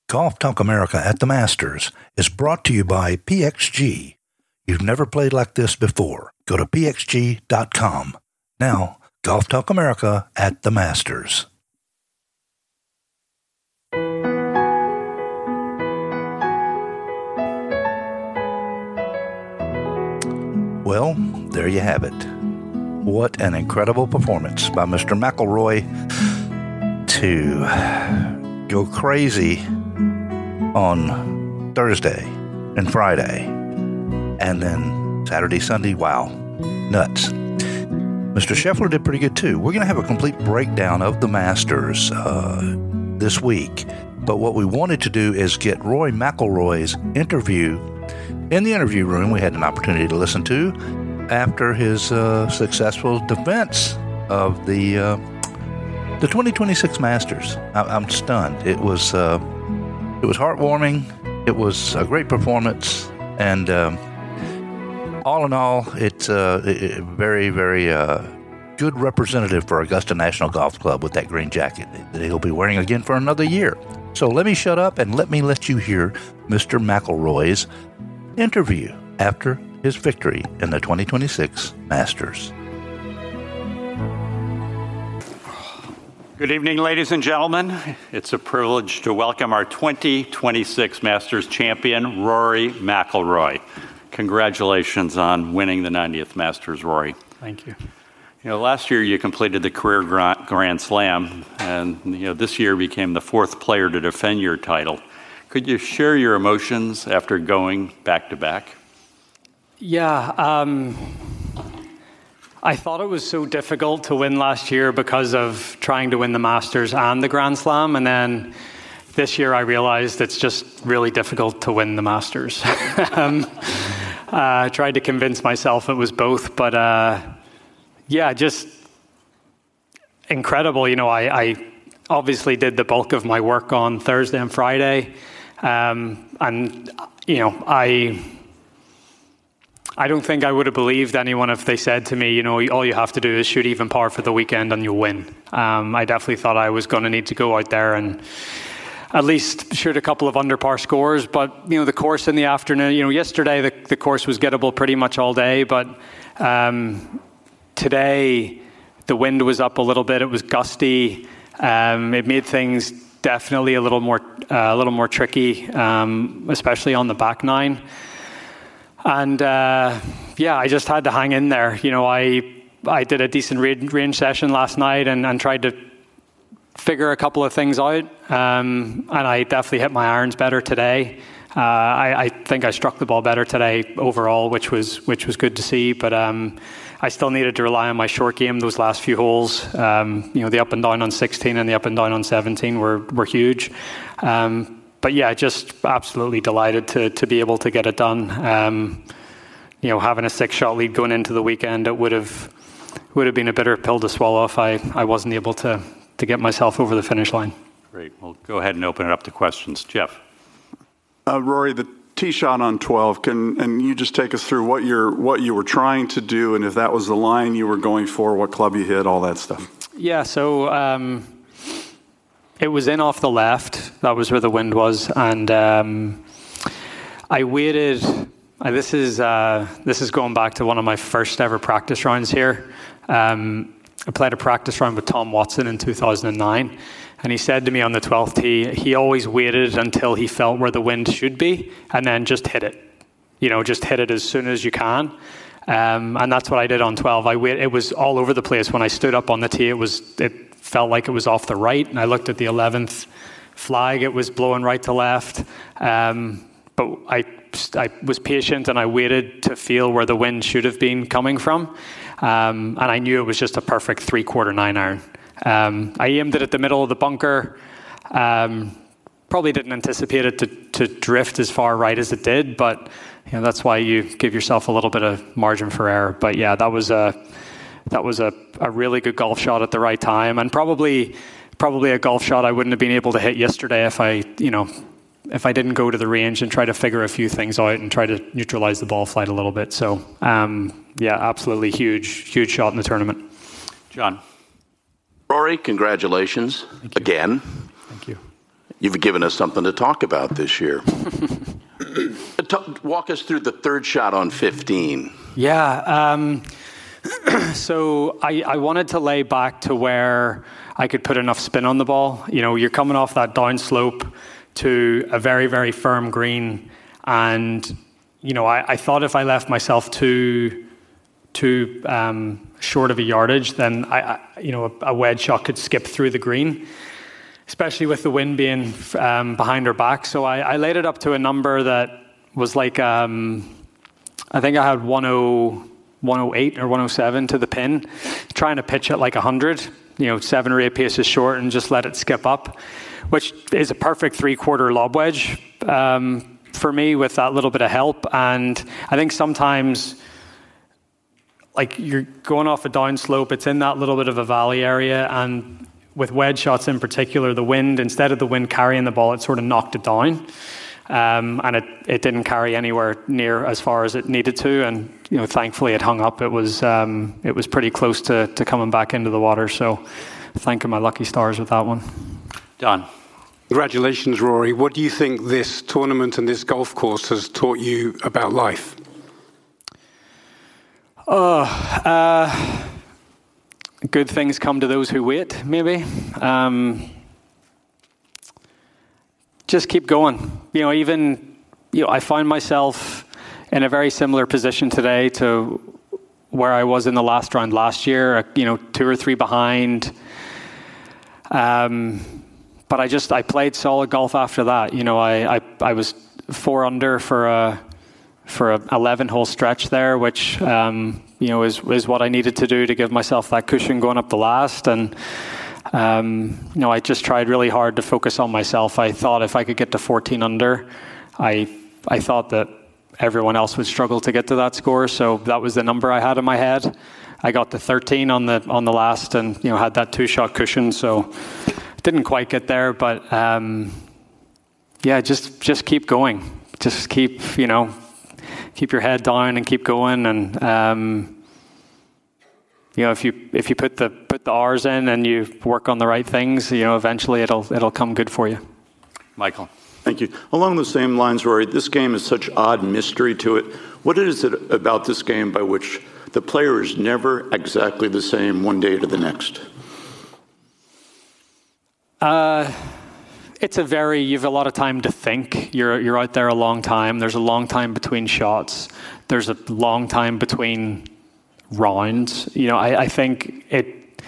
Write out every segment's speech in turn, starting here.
Golf Talk America at the Masters is brought to you by PXG. You've never played like this before. Go to pxg.com. Now, Golf Talk America at the Masters. Well, there you have it. What an incredible performance by Mr. McIlroy to go crazy on Thursday and Friday, and then Saturday, Sunday. Wow, nuts. Mr. Scheffler did pretty good too. We're going to have a complete breakdown of the Masters this week, but what we wanted to do is get Rory McIlroy's interview in the interview room. We had an opportunity to listen to after his successful defense of the 2026 Masters. I'm stunned. It was heartwarming. It was a great performance, and all in all, it's a very, very good representative for Augusta National Golf Club with that green jacket that he'll be wearing again for another year. So let me shut up and let me let you hear Mr. McIlroy's interview after his victory in the 2026 Masters. Good evening, ladies and gentlemen. It's a privilege to welcome our 2026 Masters champion, Rory McIlroy. Congratulations on winning the 90th Masters, Rory. Thank you. You know, last year you completed the career Grand Slam, and this year became the fourth player to defend your title. Could you share your emotions after going back-to-back? Yeah, I thought it was so difficult to win last year because of trying to win the Masters and the Grand Slam, and then this year I realized it's just really difficult to win the Masters. I tried to convince myself it was both, but yeah, just incredible. I obviously did the bulk of my work on Thursday and Friday, and I don't think I would have believed anyone if they said to me, all you have to do is shoot even par for the weekend and you'll win. I definitely thought I was going to need to go out there and at least shoot a couple of under par scores. But, the course in the afternoon, yesterday the course was gettable pretty much all day. But today the wind was up a little bit. It was gusty. It made things definitely a little more tricky, especially on the back nine. And I just had to hang in there. I did a decent range session last night and tried to figure a couple of things out. And I definitely hit my irons better today. I think I struck the ball better today overall, which was good to see. But I still needed to rely on my short game those last few holes. The up and down on 16 and the up and down on 17 were huge. But yeah, just absolutely delighted to be able to get it done. Having a 6-shot lead going into the weekend, it would have been a bitter pill to swallow if I wasn't able to get myself over the finish line. Great. Well, go ahead and open it up to questions. Jeff. Rory, the tee shot on 12, and you just take us through what you were trying to do, and if that was the line you were going for, what club you hit, all that stuff. Yeah, so it was in off the left. That was where the wind was, and I waited. This is going back to one of my first ever practice rounds here. I played a practice round with Tom Watson in 2009, and he said to me on the 12th tee, he always waited until he felt where the wind should be, and then just hit it. Just hit it as soon as you can. And that's what I did on 12. It was all over the place. When I stood up on the tee, it felt like it was off the right, and I looked at the 11th flag. It was blowing right to left. But I was patient, and I waited to feel where the wind should have been coming from. And I knew it was just a perfect 3/4 9-iron. I aimed it at the middle of the bunker. Probably didn't anticipate it to drift as far right as it did, but that's why you give yourself a little bit of margin for error. But yeah, that was a really good golf shot at the right time, and probably a golf shot I wouldn't have been able to hit yesterday if I didn't go to the range and try to figure a few things out and try to neutralize the ball flight a little bit. So absolutely huge shot in the tournament. John. Rory, congratulations again. Thank you. you've given us something to talk about this year. Walk us through the third shot on 15. Yeah. So I wanted to lay back to where I could put enough spin on the ball. You know, you're coming off that downslope to a very, very firm green. And, you know, I thought if I left myself too short of a yardage, then a wedge shot could skip through the green, especially with the wind being behind our back. So I laid it up to a number that was like, I think I had 108 or 107 to the pin, trying to pitch it like 100, 7 or 8 paces short and just let it skip up, which is a perfect 3/4 lob wedge for me with that little bit of help. And I think sometimes, like, you're going off a downslope, it's in that little bit of a valley area, and with wedge shots in particular, the wind, instead of the wind carrying the ball, it sort of knocked it down. And it didn't carry anywhere near as far as it needed to, and thankfully it hung up. It was pretty close to coming back into the water. So, thanking my lucky stars with that one. Don. Congratulations, Rory. What do you think this tournament and this golf course has taught you about life? Good things come to those who wait, maybe. Just keep going. I find myself in a very similar position today to where I was in the last round last year, 2 or 3 behind. But I played solid golf after that. I was 4 under for a 11-hole stretch there, which is what I needed to do to give myself that cushion going up the last. And I just tried really hard to focus on myself. I thought if I could get to 14 under, I thought that everyone else would struggle to get to that score. So that was the number I had in my head. I got to 13 on the last, and had that 2-shot cushion. So didn't quite get there, but just keep going. Just keep your head down and keep going. And if you put the hours in and you work on the right things, eventually it'll come good for you. Michael. Thank you. Along the same lines, Rory, this game has such odd mystery to it. What is it about this game by which the player is never exactly the same one day to the next? You've a lot of time to think. You're out there a long time. There's a long time between shots. There's a long time between rounds. I think it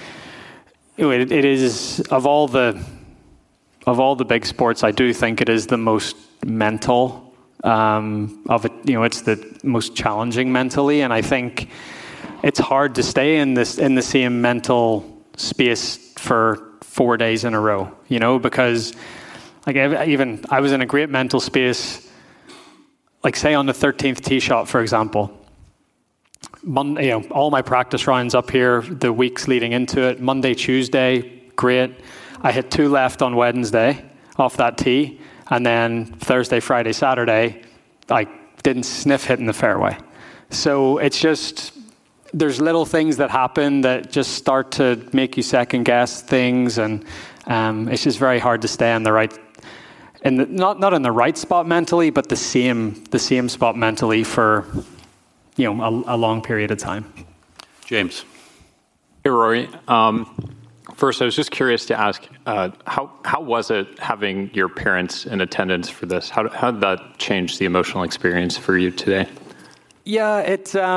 is, of all the big sports, I do think it is the most mental of it. It's the most challenging mentally, and I think it's hard to stay in the same mental space for 4 days in a row. Because I was in a great mental space, like say on the 13th tee shot, for example. Monday, all my practice rounds up here, the weeks leading into it, Monday, Tuesday, great. I hit 2 left on Wednesday off that tee, and then Thursday, Friday, Saturday, I didn't sniff hitting the fairway. So it's just, there's little things that happen that just start to make you second guess things, and it's just very hard to stay on the right, not in the right spot mentally, but the same spot mentally for a long period of time. James. Hey, Rory. First, I was just curious to ask, how was it having your parents in attendance for this? How did that change the emotional experience for you today? Yeah,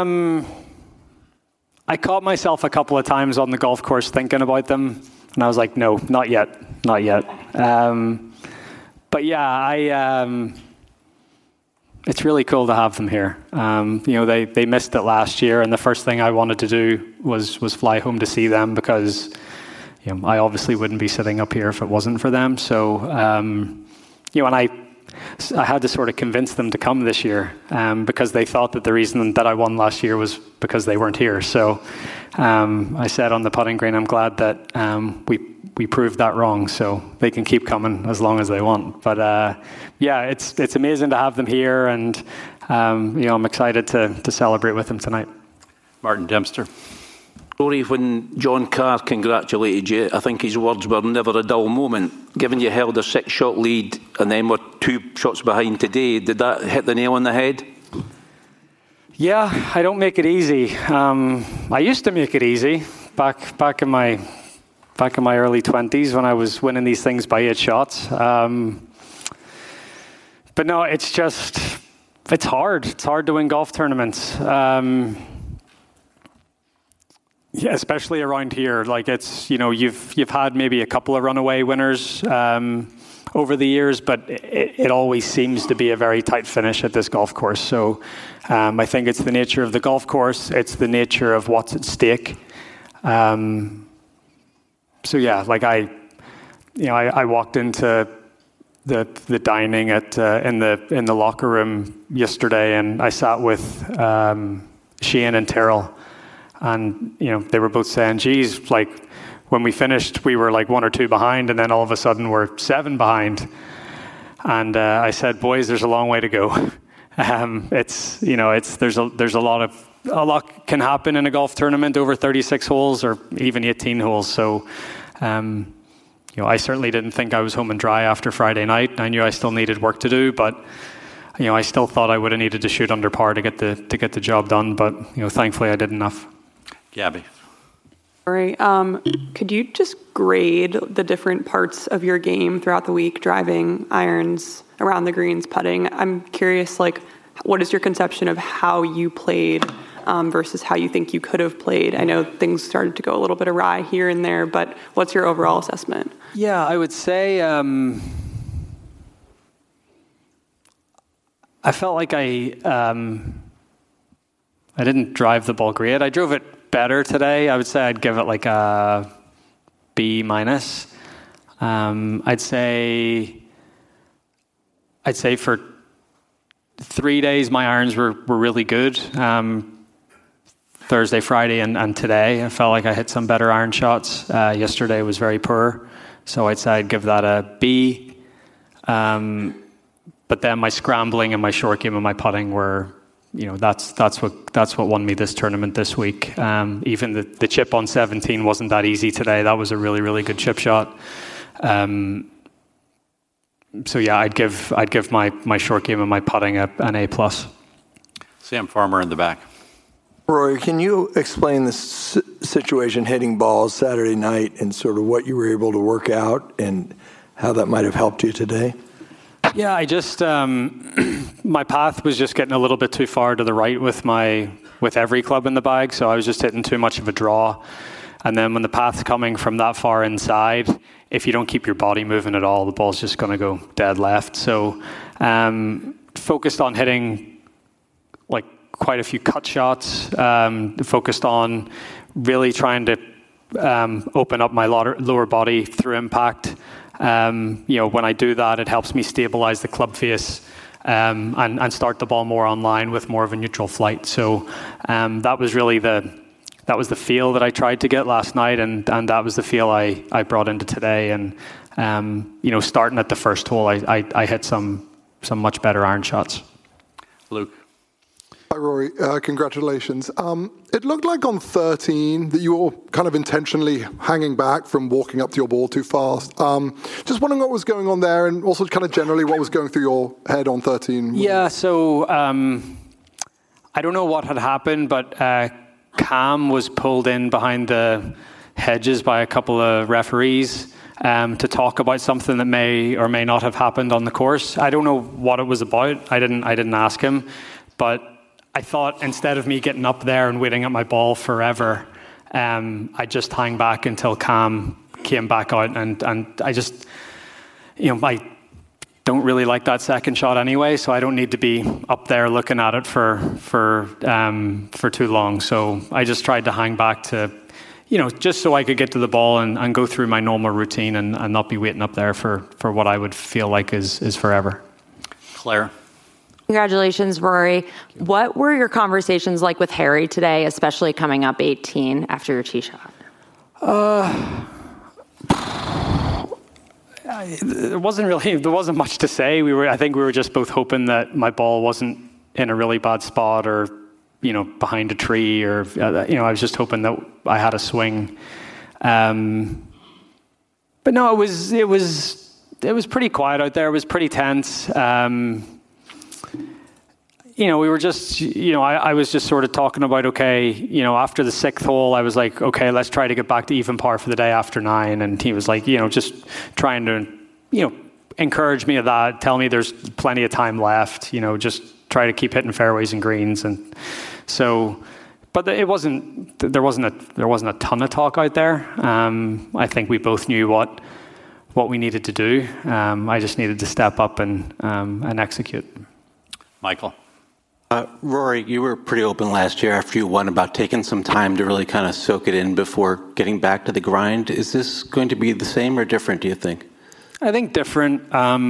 I caught myself a couple of times on the golf course thinking about them, and I was like, no, not yet. But yeah, it's really cool to have them here. They missed it last year, and the first thing I wanted to do was fly home to see them, because I obviously wouldn't be sitting up here if it wasn't for them. So, and I had to sort of convince them to come this year, because they thought that the reason that I won last year was because they weren't here. So I said on the putting green, I'm glad that we proved that wrong, so they can keep coming as long as they want. But it's amazing to have them here, and I'm excited to celebrate with them tonight. Martin Dempster. Rory, when John Carr congratulated you, I think his words were never a dull moment. Given you held a 6-shot lead and then were 2 shots behind today, did that hit the nail on the head? Yeah, I don't make it easy. I used to make it easy back in my early 20s when I was winning these things by 8 shots. But no, it's hard. It's hard to win golf tournaments. Yeah, especially around here. Like you've had maybe a couple of runaway winners over the years, but it always seems to be a very tight finish at this golf course. So I think it's the nature of the golf course. It's the nature of what's at stake. So yeah, like I walked into the dining in the locker room yesterday, and I sat with Shane and Terrell. And, they were both saying, geez, like when we finished, we were like 1 or 2 behind, and then all of a sudden we're 7 behind. And I said, boys, there's a long way to go. There's a lot can happen in a golf tournament over 36 holes or even 18 holes. So, I certainly didn't think I was home and dry after Friday night. I knew I still needed work to do, but I still thought I would have needed to shoot under par to get the job done. But thankfully I did enough. Gabby. Rory, could you just grade the different parts of your game throughout the week, driving, irons, around the greens, putting? I'm curious, what is your conception of how you played versus how you think you could have played? I know things started to go a little bit awry here and there, but what's your overall assessment? Yeah, I would say I felt like I didn't drive the ball great. I drove it better today. I would say I'd give it like a B-. I'd say for 3 days my irons were really good. Thursday, Friday, and today I felt like I hit some better iron shots. Yesterday was very poor, so I'd say I'd give that a B. But then my scrambling and my short game and my putting were, that's what won me this tournament this week. Even the chip on 17 wasn't that easy today. That was a really, really good chip shot. So yeah, I'd give my short game and my putting an A+. Sam Farmer in the back. Rory, can you explain the situation hitting balls Saturday night and sort of what you were able to work out and how that might have helped you today? Yeah, I just my path was just getting a little bit too far to the right with every club in the bag, so I was just hitting too much of a draw. And then when the path's coming from that far inside, if you don't keep your body moving at all, the ball's just going to go dead left. So focused on hitting like quite a few cut shots, focused on really trying to open up my lower body through impact. When I do that, it helps me stabilize the club face and start the ball more online with more of a neutral flight. So that was really the feel that I tried to get last night, and that was the feel I brought into today. And starting at the first hole, I hit some much better iron shots. Luke. Hi, Rory. Congratulations. It looked like on 13 that you were kind of intentionally hanging back from walking up to your ball too fast. Just wondering what was going on there, and also kind of generally what was going through your head on 13. Yeah, so I don't know what had happened, but Cam was pulled in behind the hedges by a couple of referees to talk about something that may or may not have happened on the course. I don't know what it was about. I didn't ask him, but I thought instead of me getting up there and waiting at my ball forever, I'd just hang back until Cam came back out, and I just, I don't really like that second shot anyway, so I don't need to be up there looking at it for too long. So I just tried to hang back to, just so I could get to the ball and go through my normal routine and not be waiting up there for what I would feel like is forever. Claire. Congratulations, Rory. What were your conversations like with Harry today, especially coming up 18 after your tee shot? There wasn't much to say. I think we were just both hoping that my ball wasn't in a really bad spot or, behind a tree, or I was just hoping that I had a swing. But no, it was pretty quiet out there. It was pretty tense. We were just, I was just sort of talking about, okay, after the 6th hole, I was like, okay, let's try to get back to even par for the day after 9. And he was like, just trying to, encourage me of that, tell me there's plenty of time left, just try to keep hitting fairways and greens. And so, but there wasn't a ton of talk out there. I think we both knew what we needed to do. I just needed to step up and execute. Michael. Rory, you were pretty open last year after you won about taking some time to really kind of soak it in before getting back to the grind. Is this going to be the same or different, do you think? I think different.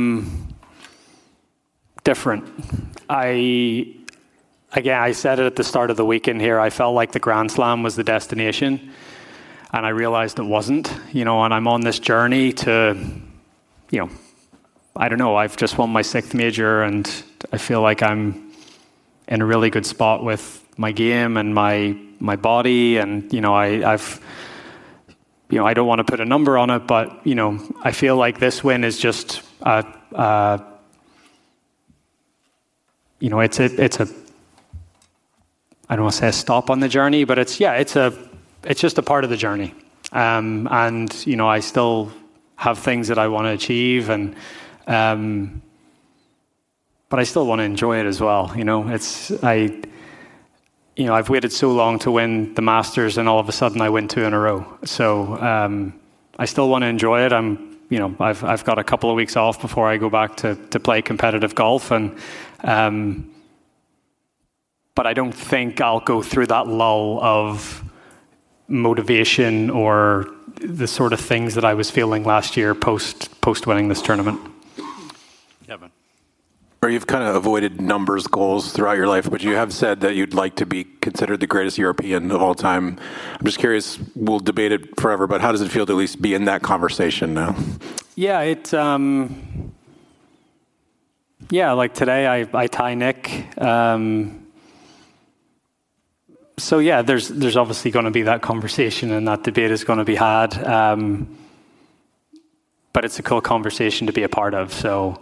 Different. I said it at the start of the weekend here. I felt like the Grand Slam was the destination, and I realized it wasn't. And I'm on this journey to, I don't know. I've just won my 6th major, and I feel like I'm in a really good spot with my game and my body, and I've I don't want to put a number on it, but I feel like this win is just it's a I don't want to say a stop on the journey, but it's just a part of the journey, and I still have things that I want to achieve, and but I still want to enjoy it as well. I've waited so long to win the Masters, and all of a sudden I win 2 in a row. So I still want to enjoy it. I've got a couple of weeks off before I go back to play competitive golf, and but I don't think I'll go through that lull of motivation or the sort of things that I was feeling last year post winning this tournament. Kevin. Or you've kind of avoided numbers goals throughout your life, but you have said that you'd like to be considered the greatest European of all time. I'm just curious, we'll debate it forever, but how does it feel to at least be in that conversation now? Yeah, like today I tie Nick. So yeah, there's obviously going to be that conversation, and that debate is going to be had. But it's a cool conversation to be a part of. So,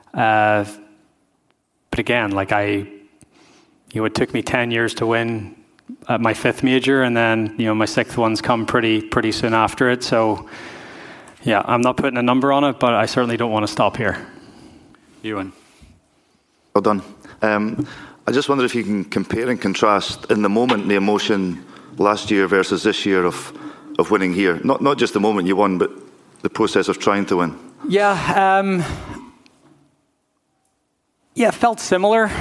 but again, like it took me 10 years to win my 5th major, and then my 6th one's come pretty soon after it. So yeah, I'm not putting a number on it, but I certainly don't want to stop here. Ewan. Well done. I just wonder if you can compare and contrast in the moment the emotion last year versus this year of winning here. Not just the moment you won, but the process of trying to win. Yeah. It felt similar.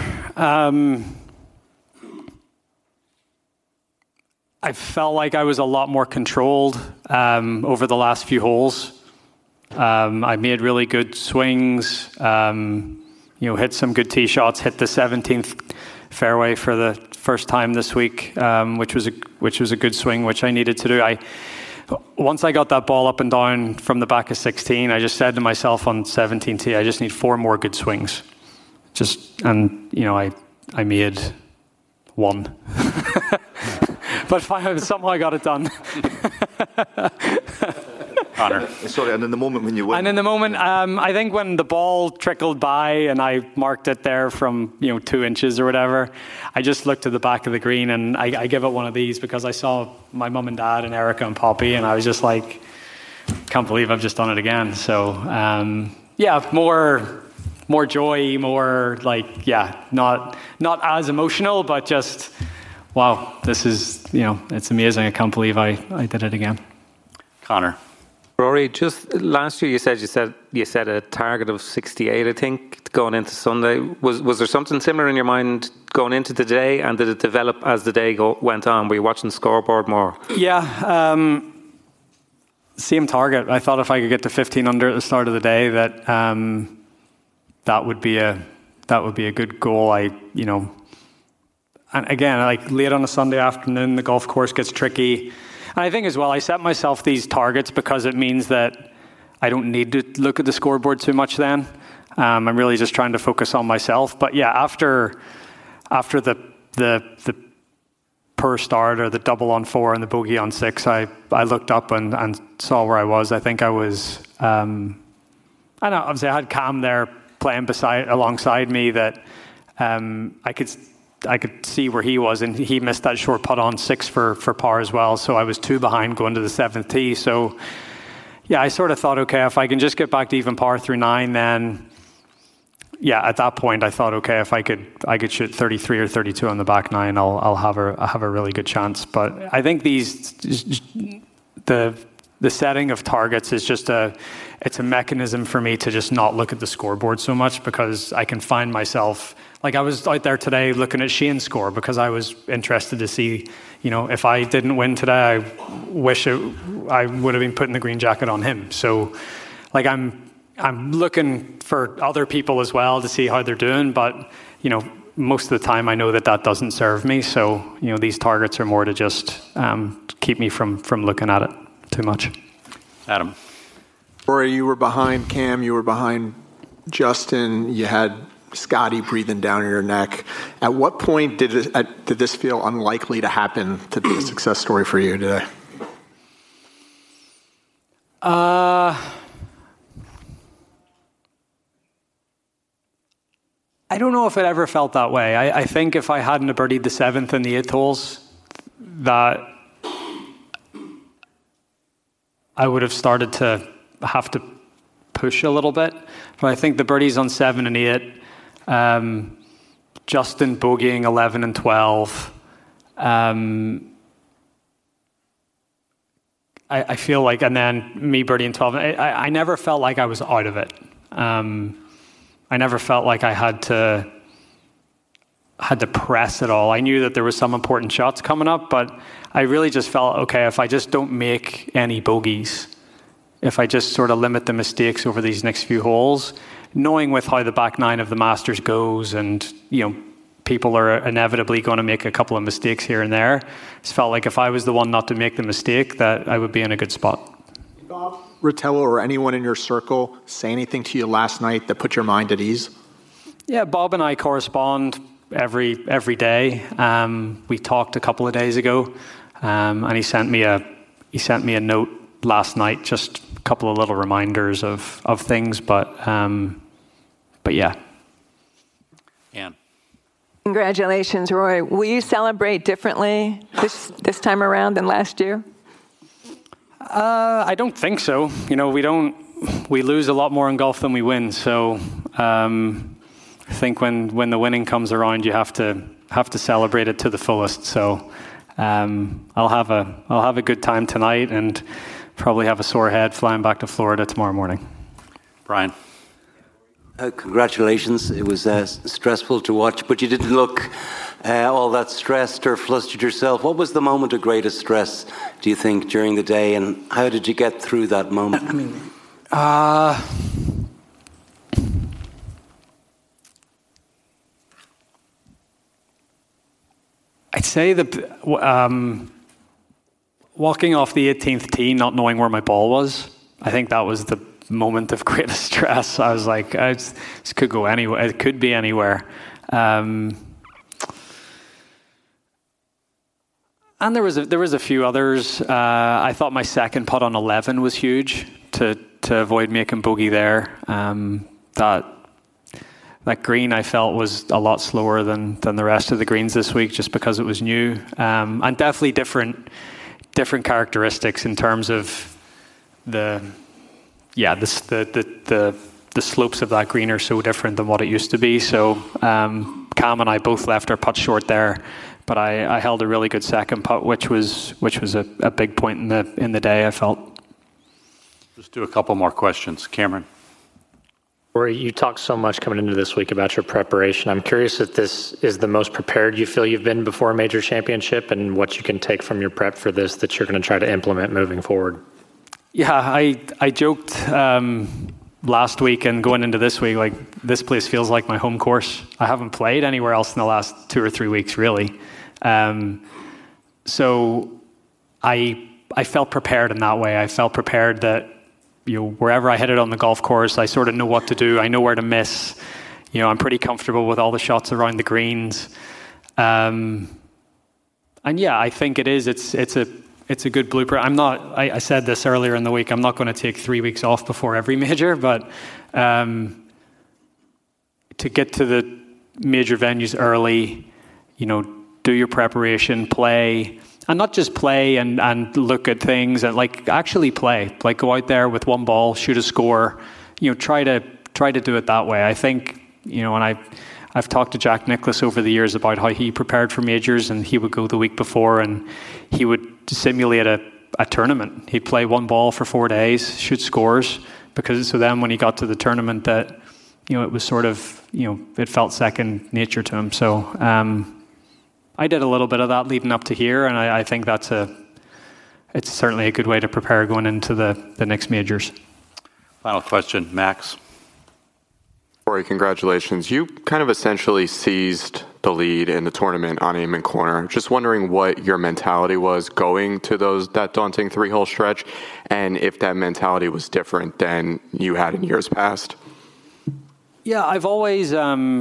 I felt like I was a lot more controlled over the last few holes. I made really good swings, hit some good tee shots, hit the 17th fairway for the first time this week, which was a good swing, which I needed to do. Once I got that ball up and down from the back of 16, I just said to myself on 17 tee, I just need 4 more good swings. I made 1. But somehow I got it done. Connor. Sorry, and in the moment when you win. And in the moment, I think when the ball trickled by and I marked it there from 2 inches or whatever, I just looked to the back of the green, and I give it one of these because I saw my mum and dad and Erica and Poppy, and I was just like, can't believe I've just done it again. So more joy, more not as emotional, but just wow, this is it's amazing. I can't believe I did it again. Connor. Rory, just last year you said a target of 68, I think, going into Sunday. Was there something similar in your mind going into today, and did it develop as the day went on? Were you watching the scoreboard more? Yeah, same target. I thought if I could get to 15 under at the start of the day, that would be a good goal. And again, like late on a Sunday afternoon, the golf course gets tricky. And I think as well, I set myself these targets because it means that I don't need to look at the scoreboard too much then. I'm really just trying to focus on myself. But yeah, after the per start or the double on 4 and the bogey on 6, I looked up and saw where I was. I think I was, I don't know, obviously I had Cam there playing alongside me that I could see where he was, and he missed that short putt on 6 for par as well. So I was 2 behind going to the 7th tee. So yeah, I sort of thought, okay, if I can just get back to even par through 9, then yeah, at that point I thought, okay, if I could shoot 33 or 32 on the back 9, I'll have a really good chance. But I think the setting of targets is just it's a mechanism for me to just not look at the scoreboard so much, because I can find myself, like I was out there today looking at Shane's score because I was interested to see, if I didn't win today, I wish I would have been putting the green jacket on him. So like I'm looking for other people as well to see how they're doing, but most of the time I know that doesn't serve me. So these targets are more to just keep me from looking at it too much. Adam. Rory, you were behind Cam, you were behind Justin, you had Scotty breathing down your neck. At what point did this feel unlikely to happen to be a success story for you today? I don't know if it ever felt that way. I think if I hadn't birdied the 7th and the 8th holes, that I would have started to have to push a little bit. But I think the birdies on 7 and 8, Justin bogeying 11 and 12, I feel like, and then me birdieing 12, I never felt like I was out of it. I never felt like I had to press at all. I knew that there was some important shots coming up, but I really just felt, okay, if I just don't make any bogeys, if I just sort of limit the mistakes over these next few holes, knowing with how the back 9 of the Masters goes, and people are inevitably going to make a couple of mistakes here and there, it felt like if I was the one not to make the mistake, that I would be in a good spot. Bob Rotella or anyone in your circle say anything to you last night that put your mind at ease? Yeah, Bob and I correspond every day. We talked a couple of days ago, and he sent me a note last night, just a couple of little reminders of things, but yeah. Anne. Congratulations, Rory. Will you celebrate differently this time around than last year? I don't think so. We lose a lot more in golf than we win. So I think when the winning comes around, you have to celebrate it to the fullest. So I'll have a good time tonight, and probably have a sore head flying back to Florida tomorrow morning. Brian. Congratulations. It was stressful to watch, but you didn't look all that stressed or flustered yourself. What was the moment of greatest stress, do you think, during the day, and how did you get through that moment? I'd say walking off the 18th tee, not knowing where my ball was, I think that was the moment of greatest stress. I was like, this could go anywhere. It could be anywhere. And there was a few others. I thought my second putt on 11 was huge to avoid making bogey there. That green I felt was a lot slower than the rest of the greens this week, just because it was new, and definitely different characteristics in terms of the slopes of that green are so different than what it used to be. So Cam and I both left our putt short there, but I held a really good second putt, which was a big point in the day, I felt. Just do a couple more questions. Cameron. Rory, you talked so much coming into this week about your preparation. I'm curious if this is the most prepared you feel you've been before a major championship, and what you can take from your prep for this that you're going to try to implement moving forward. Yeah, I joked last week and going into this week, like, this place feels like my home course. I haven't played anywhere else in the last 2 or 3 weeks, really. So I felt prepared in that way. I felt prepared that, wherever I hit it on the golf course, I sort of know what to do. I know where to miss. I'm pretty comfortable with all the shots around the greens. And yeah, I think it is. It's a good blueprint. I said this earlier in the week. I'm not going to take 3 weeks off before every major, but to get to the major venues early, do your preparation, play, and not just play and look at things, and actually play. Go out there with one ball, shoot a score. Try to do it that way. I think and I've talked to Jack Nicklaus over the years about how he prepared for majors, and he would go the week before and he would simulate a tournament. He'd play one ball for 4 days, shoot scores, so then when he got to the tournament, that it was sort of it felt second nature to him. So I did a little bit of that leading up to here, and I think it's certainly a good way to prepare going into the next majors. Final question, Max. Rory, congratulations. You kind of essentially seized the lead in the tournament on Amen Corner. Just wondering what your mentality was going to that daunting 3-hole stretch, and if that mentality was different than you had in years past. Yeah, I've always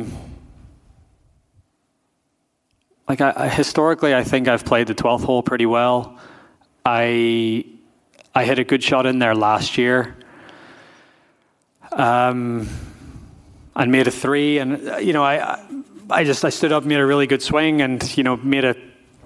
historically, I think I've played the 12th hole pretty well. I hit a good shot in there last year. I made a 3, and I stood up, made a really good swing, and made a.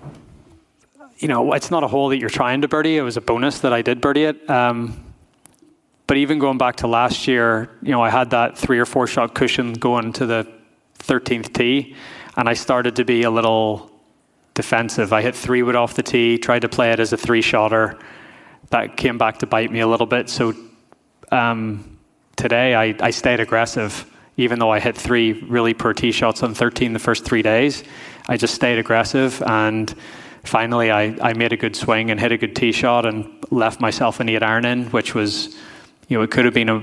It's not a hole that you're trying to birdie. It was a bonus that I did birdie it. But even going back to last year, I had that 3 or 4 shot cushion going to the 13th tee, and I started to be a little defensive. I hit 3 wood off the tee, tried to play it as a 3-shotter. That came back to bite me a little bit. So today I stayed aggressive. Even though I hit 3 really poor tee shots on 13 the first 3 days, I just stayed aggressive, and finally I made a good swing and hit a good tee shot and left myself an 8-iron in, which was, it could have been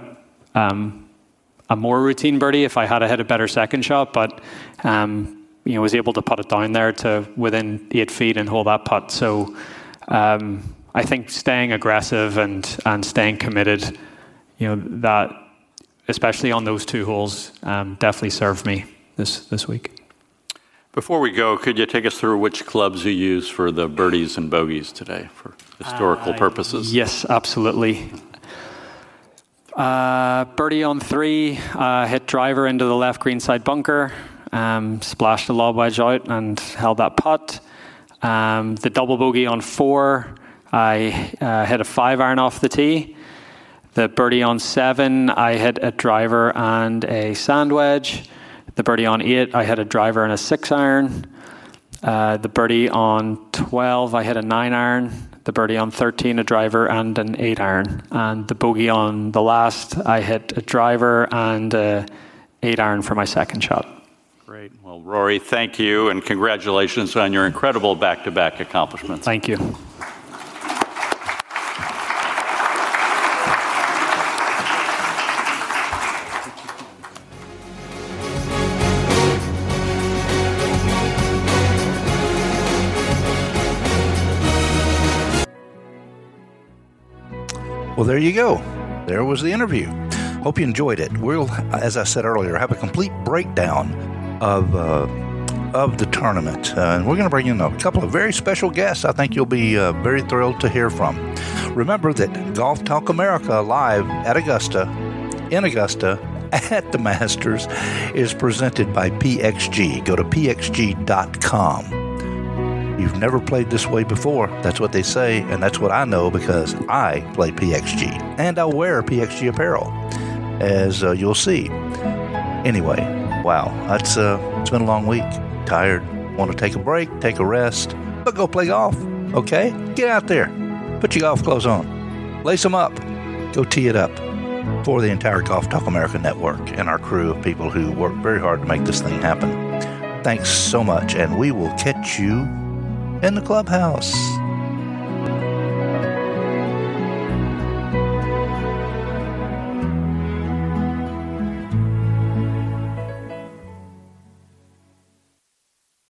a more routine birdie if I had hit a better second shot, but was able to put it down there to within 8 feet and hold that putt. So I think staying aggressive and staying committed, that, especially on those 2 holes, definitely served me this week. Before we go, could you take us through which clubs you use for the birdies and bogeys today for historical purposes? Yes, absolutely. Birdie on 3, hit driver into the left green side bunker, splashed the lob wedge out and held that putt. The double bogey on 4, I hit a 5-iron off the tee. The birdie on 7, I hit a driver and a sand wedge. The birdie on 8, I hit a driver and a 6-iron. The birdie on 12, I hit a 9-iron. The birdie on 13, a driver and an 8-iron. And the bogey on the last, I hit a driver and a 8-iron for my second shot. Great. Well, Rory, thank you, and congratulations on your incredible back-to-back accomplishments. Thank you. Well, there you go. There was the interview. Hope you enjoyed it. We'll, as I said earlier, have a complete breakdown of the tournament. And we're going to bring in a couple of very special guests I think you'll be very thrilled to hear from. Remember that Golf Talk America live at Augusta, in Augusta, at the Masters, is presented by PXG. Go to pxg.com. You've never played this way before. That's what they say, and that's what I know because I play PXG. And I wear PXG apparel, as you'll see. Anyway, wow, it's been a long week. Tired, want to take a break, take a rest, but go play golf, okay? Get out there, put your golf clothes on, lace them up, go tee it up for the entire Golf Talk America network and our crew of people who work very hard to make this thing happen. Thanks so much, and we will catch you in the clubhouse.